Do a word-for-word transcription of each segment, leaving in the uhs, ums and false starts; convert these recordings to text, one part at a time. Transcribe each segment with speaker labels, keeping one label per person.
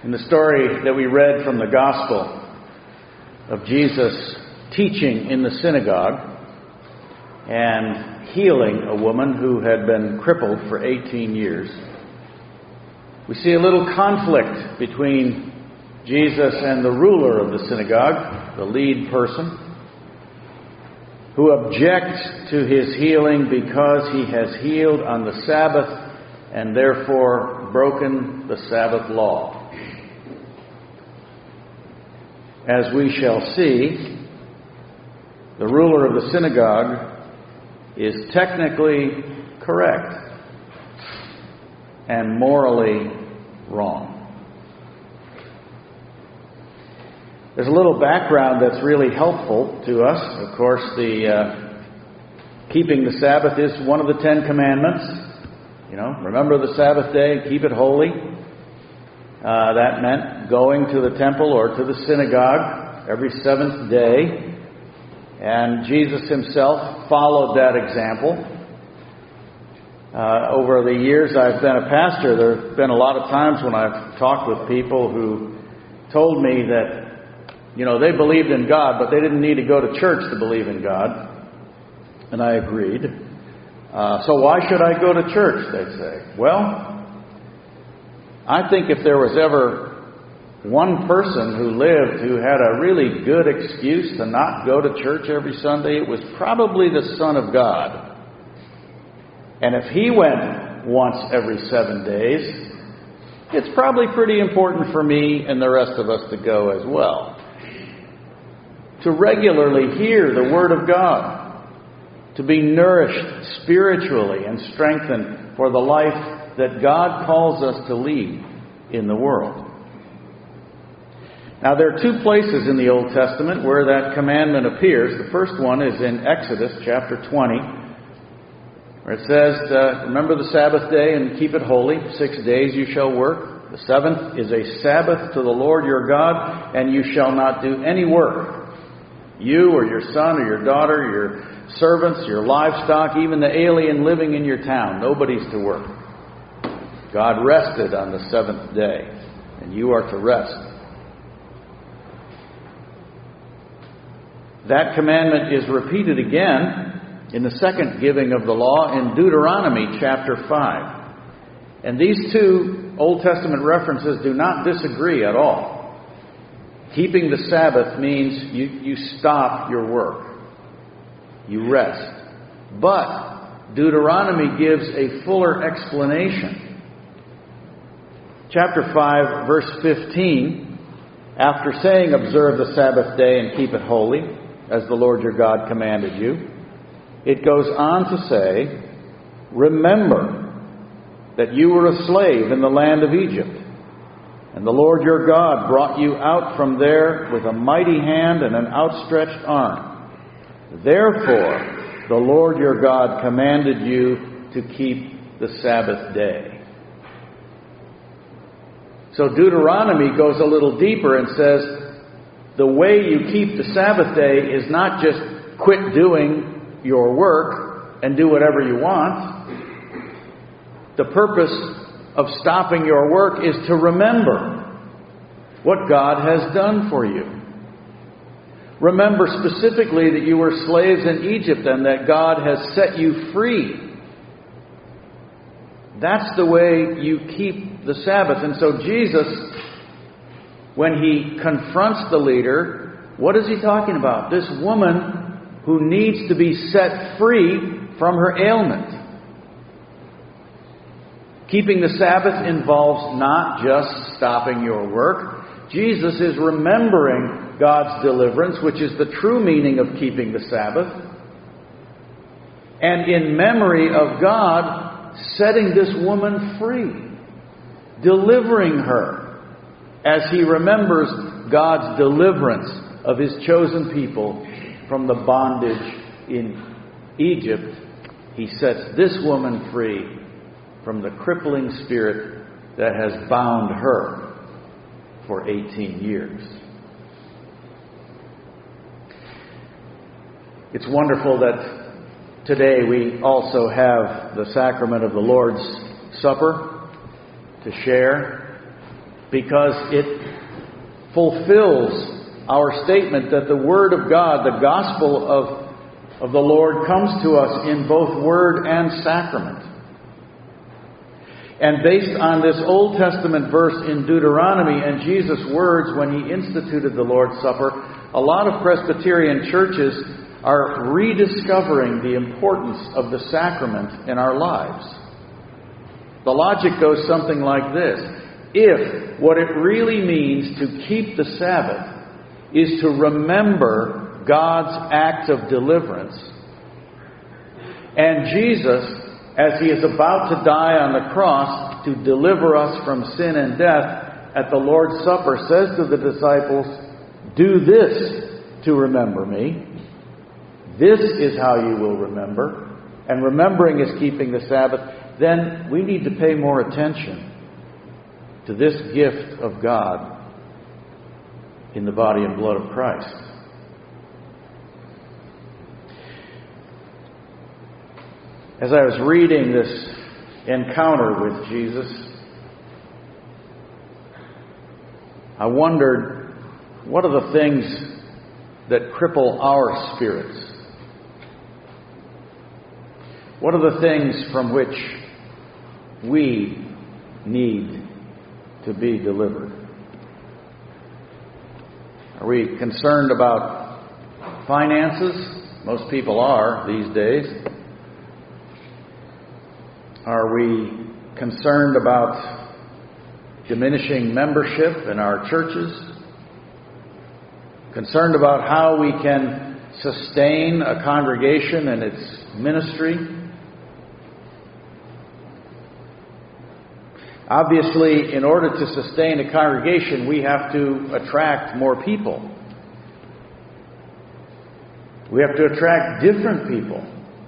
Speaker 1: In the story that we read from the Gospel of Jesus teaching in the synagogue and healing a woman who had been crippled for eighteen years, we see a little conflict between Jesus and the ruler of the synagogue, the lead person, who objects to his healing because he has healed on the Sabbath and therefore broken the Sabbath law. As we shall see, the ruler of the synagogue is technically correct and morally wrong. There's a little background that's really helpful to us. Of course, the uh, keeping the Sabbath is one of the Ten Commandments. You know, remember the Sabbath day, keep it holy. Uh, that meant going to the temple or to the synagogue every seventh day. And Jesus himself followed that example. Uh, over the years I've been a pastor, there have been a lot of times when I've talked with people who told me that, you know, they believed in God, but they didn't need to go to church to believe in God. And I agreed. Uh, so why should I go to church, they'd say. Well, I think if there was ever one person who lived who had a really good excuse to not go to church every Sunday, it was probably the Son of God. And if he went once every seven days, it's probably pretty important for me and the rest of us to go as well. To regularly hear the Word of God, to be nourished spiritually and strengthened for the life that God calls us to lead in the world. Now, there are two places in the Old Testament where that commandment appears. The first one is in Exodus chapter twenty, where it says, uh, remember the Sabbath day and keep it holy. Six days you shall work. The seventh is a Sabbath to the Lord your God, and you shall not do any work. You or your son or your daughter, your servants, your livestock, even the alien living in your town. Nobody's to work. God rested on the seventh day, and you are to rest. That commandment is repeated again in the second giving of the law in Deuteronomy chapter five. And these two Old Testament references do not disagree at all. Keeping the Sabbath means you, you stop your work. You rest. But Deuteronomy gives a fuller explanation. Chapter five, verse fifteen, after saying, observe the Sabbath day and keep it holy, as the Lord your God commanded you, it goes on to say, remember that you were a slave in the land of Egypt, and the Lord your God brought you out from there with a mighty hand and an outstretched arm. Therefore, the Lord your God commanded you to keep the Sabbath day. So Deuteronomy goes a little deeper and says, the way you keep the Sabbath day is not just quit doing your work and do whatever you want. The purpose of stopping your work is to remember what God has done for you. Remember specifically that you were slaves in Egypt and that God has set you free. That's the way you keep the Sabbath. And so Jesus, when he confronts the leader, what is he talking about? This woman who needs to be set free from her ailment. Keeping the Sabbath involves not just stopping your work. Jesus is remembering God's deliverance, which is the true meaning of keeping the Sabbath. And in memory of God, setting this woman free, delivering her, as he remembers God's deliverance of his chosen people from the bondage in Egypt. He sets this woman free from the crippling spirit that has bound her for eighteen years. It's wonderful that today we also have the sacrament of the Lord's Supper to share. because it fulfills our statement that the Word of God, the gospel of, of the Lord, comes to us in both word and sacrament. And based on this Old Testament verse in Deuteronomy and Jesus' words when he instituted the Lord's Supper, a lot of Presbyterian churches are rediscovering the importance of the sacrament in our lives. The logic goes something like this. If what it really means to keep the Sabbath is to remember God's act of deliverance, and Jesus, as he is about to die on the cross to deliver us from sin and death, at the Lord's Supper says to the disciples, "Do this to remember me." This is how you will remember. And remembering is keeping the Sabbath. Then we need to pay more attention to this gift of God in the body and blood of Christ. As I was reading this encounter with Jesus, I wondered, what are the things that cripple our spirits? What are the things from which we need to be delivered? Are we concerned about finances? Most people are these days. Are we concerned about diminishing membership in our churches? Concerned about how we can sustain a congregation and its ministry? Obviously, in order to sustain a congregation, we have to attract more people. We have to attract different people.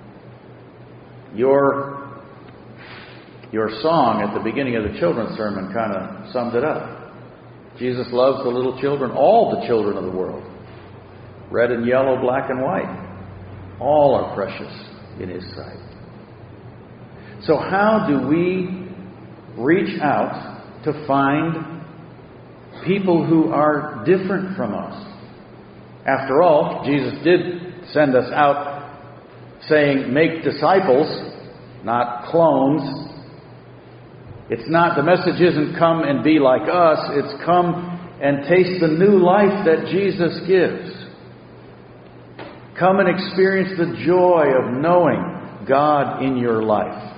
Speaker 1: Your Your song at the beginning of the children's sermon kind of summed it up. Jesus loves the little children, all the children of the world. Red and yellow, black and white. All are precious in His sight. So how do we reach out to find people who are different from us? After all, Jesus did send us out saying, make disciples, not clones. It's not, the message isn't come and be like us. It's come and taste the new life that Jesus gives. Come and experience the joy of knowing God in your life.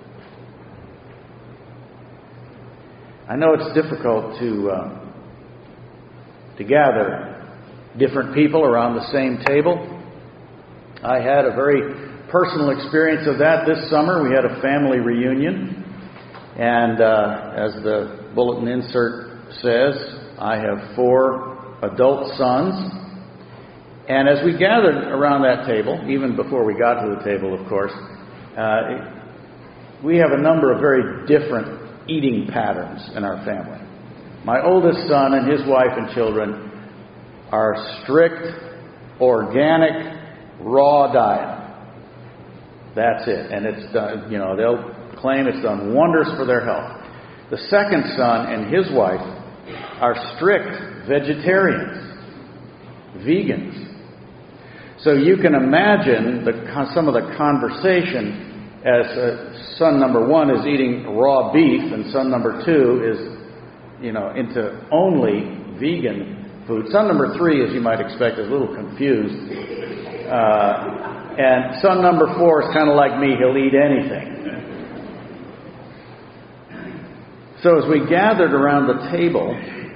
Speaker 1: I know it's difficult to uh, to gather different people around the same table. I had a very personal experience of that this summer. We had a family reunion. And uh, as the bulletin insert says, I have four adult sons. And as we gathered around that table, even before we got to the table, of course, uh, we have a number of very different eating patterns in our family. My oldest son and his wife and children are strict, organic, raw diet. That's it. And it's done, you know, they'll claim it's done wonders for their health. The second son and his wife are strict vegetarians, vegans. So you can imagine the, some of the conversation as uh, son number one is eating raw beef and son number two is, you know, into only vegan food. Son number three, as you might expect, is a little confused. Uh, and son number four is kind of like me. He'll eat anything. So as we gathered around the table,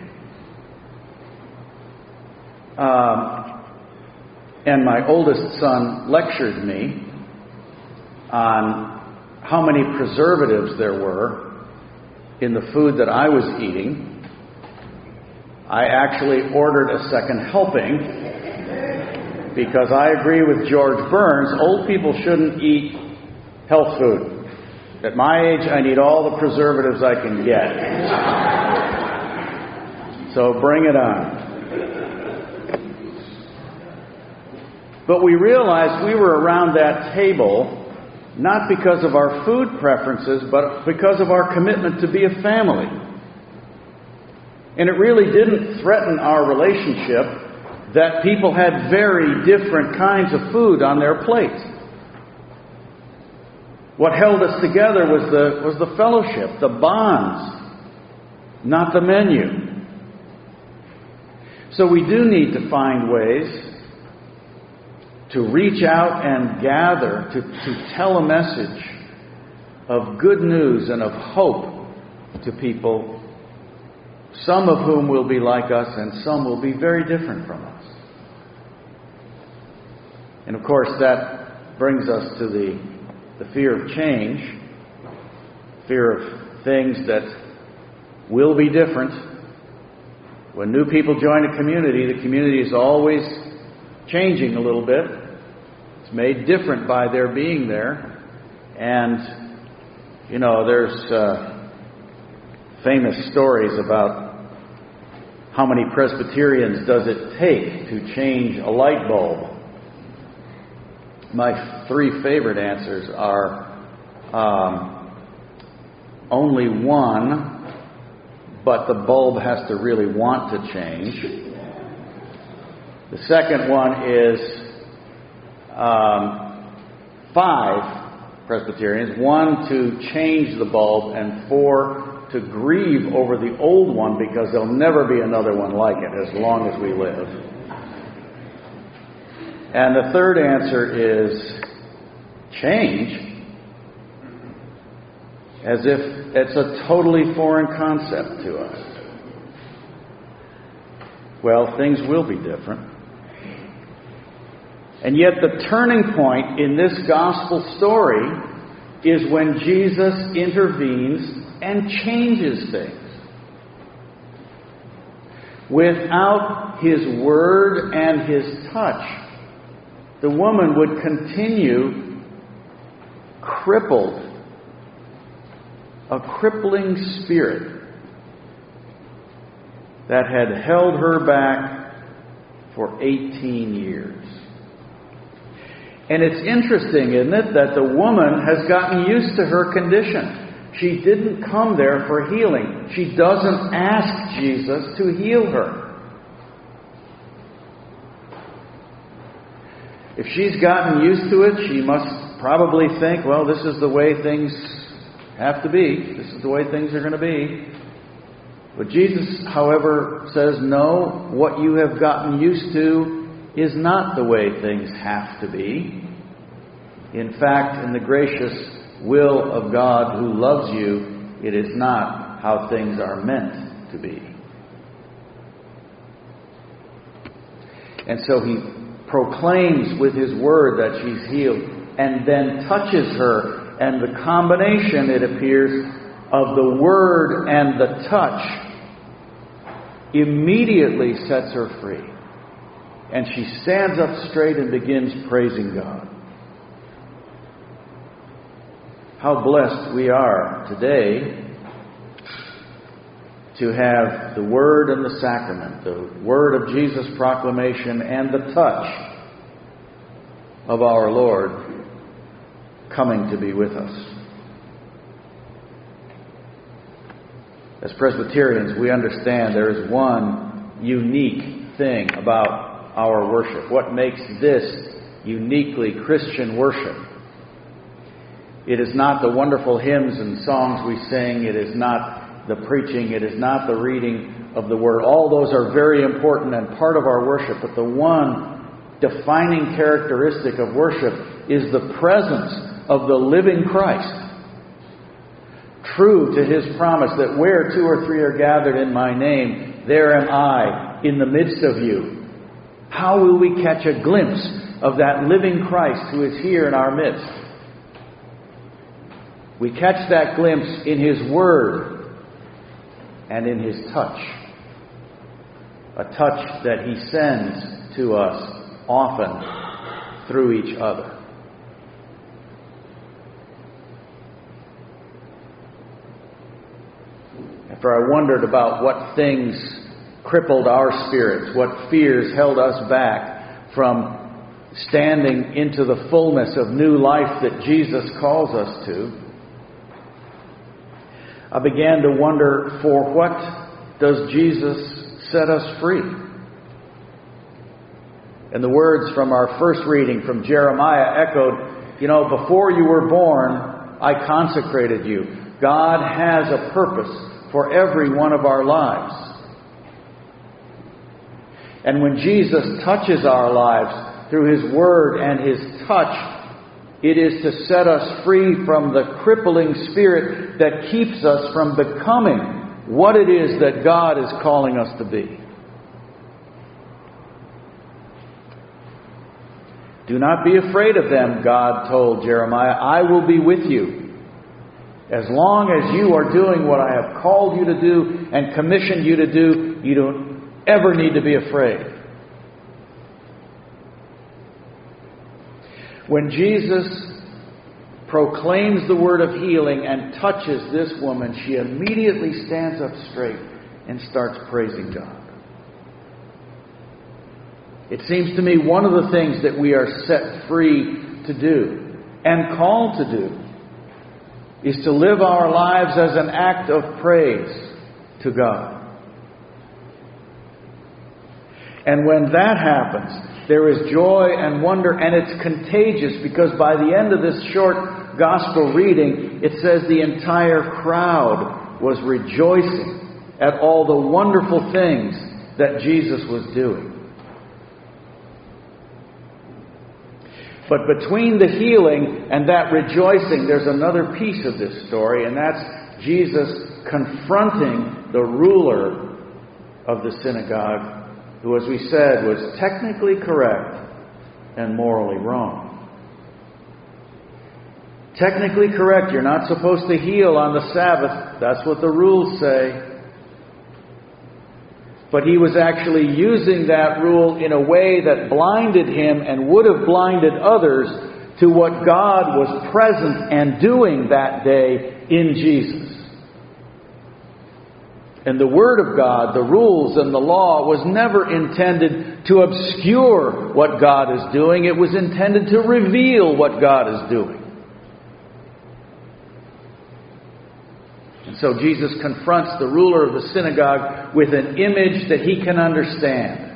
Speaker 1: um, and my oldest son lectured me on how many preservatives there were in the food that I was eating, I actually ordered a second helping because I agree with George Burns, old people shouldn't eat health food. At my age, I need all the preservatives I can get. So bring it on. But we realized we were around that table not because of our food preferences, but because of our commitment to be a family. And it really didn't threaten our relationship that people had very different kinds of food on their plate. What held us together was the, was the fellowship, the bonds, not the menu. So we do need to find ways to reach out and gather, to, to tell a message of good news and of hope to people, some of whom will be like us and some will be very different from us. And of course that brings us to the, the fear of change, fear of things that will be different. When new people join a community, the community is always changing a little bit. It's made different by their being there. And, you know, there's uh, famous stories about how many Presbyterians does it take to change a light bulb. My three favorite answers are um, only one, but the bulb has to really want to change. The second one is um, five Presbyterians. One, to change the bulb, and four, to grieve over the old one because there'll never be another one like it as long as we live. And the third answer is change, as if it's a totally foreign concept to us. Well, things will be different. And yet the turning point in this gospel story is when Jesus intervenes and changes things. Without His word and His touch, the woman would continue crippled, a crippling spirit that had held her back for eighteen years. And it's interesting, isn't it, that the woman has gotten used to her condition. She didn't come there for healing. She doesn't ask Jesus to heal her. If she's gotten used to it, she must probably think, well, this is the way things have to be. This is the way things are going to be. But Jesus, however, says, no, what you have gotten used to is not the way things have to be. In fact, in the gracious will of God who loves you, it is not how things are meant to be. And so He proclaims with His word that she's healed, and then touches her. And the combination, it appears, of the word and the touch immediately sets her free. And she stands up straight and begins praising God. How blessed we are today to have the word and the sacrament, the word of Jesus' proclamation and the touch of our Lord coming to be with us. As Presbyterians, we understand there is one unique thing about our worship. What makes this uniquely Christian worship? It is not the wonderful hymns and songs we sing. It is not the preaching. It is not the reading of the Word. All those are very important and part of our worship. But the one defining characteristic of worship is the presence of the living Christ, true to His promise that where two or three are gathered in my name, there am I in the midst of you. How will we catch a glimpse of that living Christ who is here in our midst? We catch that glimpse in His word and in His touch. A touch that He sends to us often through each other. After I wondered about what things crippled our spirits, what fears held us back from standing into the fullness of new life that Jesus calls us to, I began to wonder, for what does Jesus set us free. And the words from our first reading from Jeremiah echoed, you know, before you were born, I consecrated you. God has a purpose for every one of our lives. And when Jesus touches our lives through His Word and His touch, it is to set us free from the crippling spirit that keeps us from becoming what it is that God is calling us to be. Do not be afraid of them, God told Jeremiah. I will be with you. As long as you are doing what I have called you to do and commissioned you to do, you don't ever need to be afraid. When Jesus proclaims the word of healing and touches this woman, she immediately stands up straight and starts praising God. It seems to me one of the things that we are set free to do and called to do is to live our lives as an act of praise to God. And when that happens, there is joy and wonder, and it's contagious, because by the end of this short gospel reading, it says the entire crowd was rejoicing at all the wonderful things that Jesus was doing. But between the healing and that rejoicing, there's another piece of this story, and that's Jesus confronting the ruler of the synagogue, who, as we said, was technically correct and morally wrong. Technically correct, you're not supposed to heal on the Sabbath. That's what the rules say. But he was actually using that rule in a way that blinded him and would have blinded others to what God was present and doing that day in Jesus. And the Word of God, the rules and the law, was never intended to obscure what God is doing. It was intended to reveal what God is doing. And so Jesus confronts the ruler of the synagogue with an image that he can understand.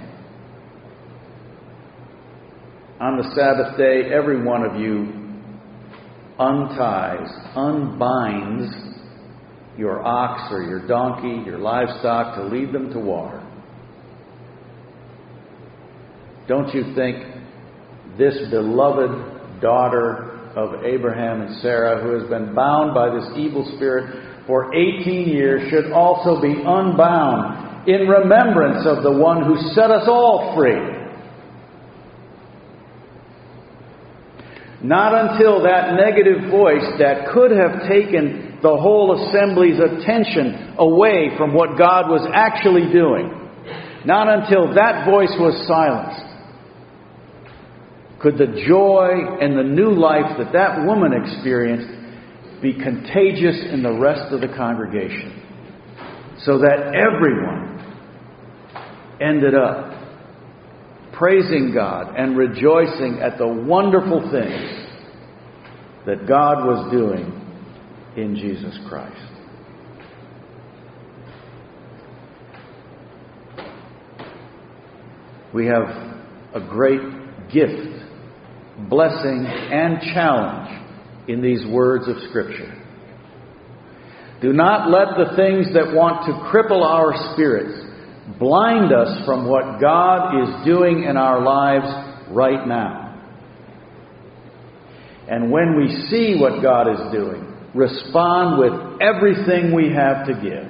Speaker 1: On the Sabbath day, every one of you unties, unbinds your ox or your donkey, your livestock, to lead them to water. Don't you think this beloved daughter of Abraham and Sarah, who has been bound by this evil spirit for eighteen years, should also be unbound in remembrance of the one who set us all free? Not until that negative voice that could have taken the whole assembly's attention away from what God was actually doing, not until that voice was silenced, could the joy and the new life that that woman experienced be contagious in the rest of the congregation, so that everyone ended up praising God and rejoicing at the wonderful things that God was doing in Jesus Christ. We have a great gift, blessing, and challenge in these words of Scripture. Do not let the things that want to cripple our spirits blind us from what God is doing in our lives right now. And when we see what God is doing, respond with everything we have to give.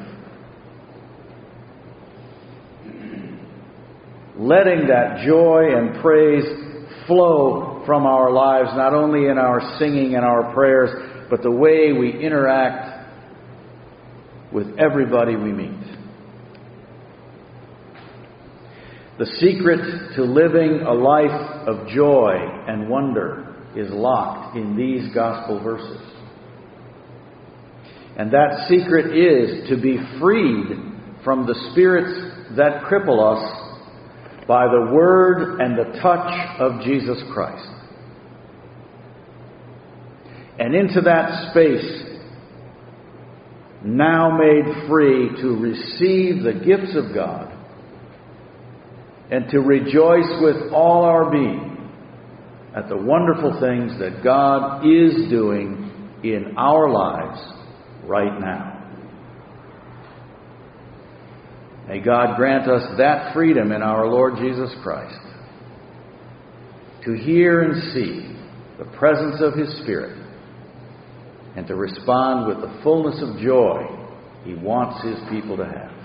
Speaker 1: Letting that joy and praise flow from our lives, not only in our singing and our prayers, but the way we interact with everybody we meet. The secret to living a life of joy and wonder is locked in these gospel verses. And that secret is to be freed from the spirits that cripple us by the word and the touch of Jesus Christ. And into that space, now made free to receive the gifts of God and to rejoice with all our being at the wonderful things that God is doing in our lives right now. May God grant us that freedom in our Lord Jesus Christ, to hear and see the presence of His Spirit, and to respond with the fullness of joy He wants His people to have.